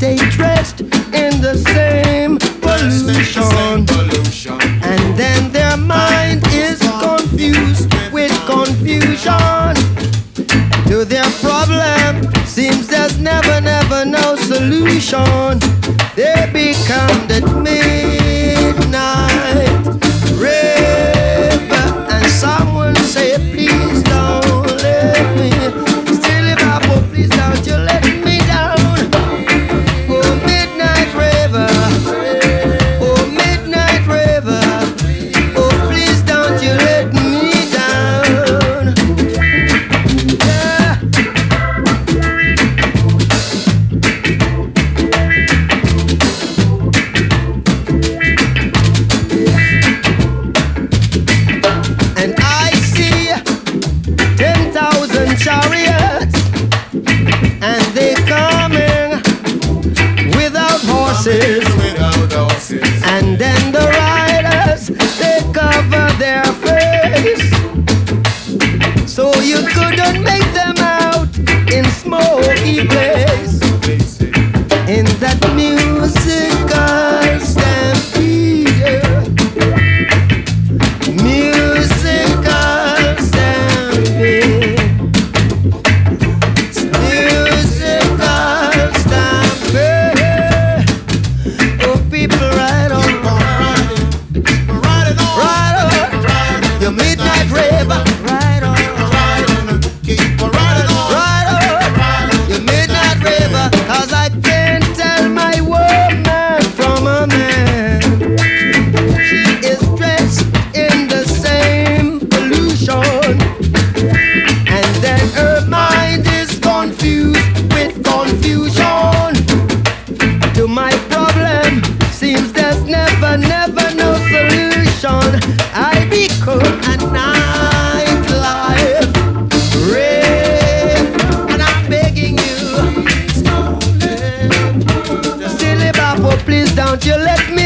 stay dressed in the same pollution. And then their mind is confused with confusion. To their problem seems there's never, never no solution. They become the midnight rave, and someone say, please don't let me still live up, oh please don't you let me down. Oh midnight raver, oh midnight raver, oh please don't you let me down. Yeah. And I see 10,000 chariots, and they coming without horses. And then the riders, they cover their face, so you couldn't make them out in smoky place. In that musical stampede, musical stampede, musical stampede. Oh, people, ride on, ride on, your midnight rave, ride on, ride on, your midnight rave, 'cause I can't tell my woman from a man. She is dressed in the same pollution, and then her mind is confused with confusion. To my problem seems there's never, never no solution. I become a nightlife rave, and I'm begging you, still live up, oh please don't you let me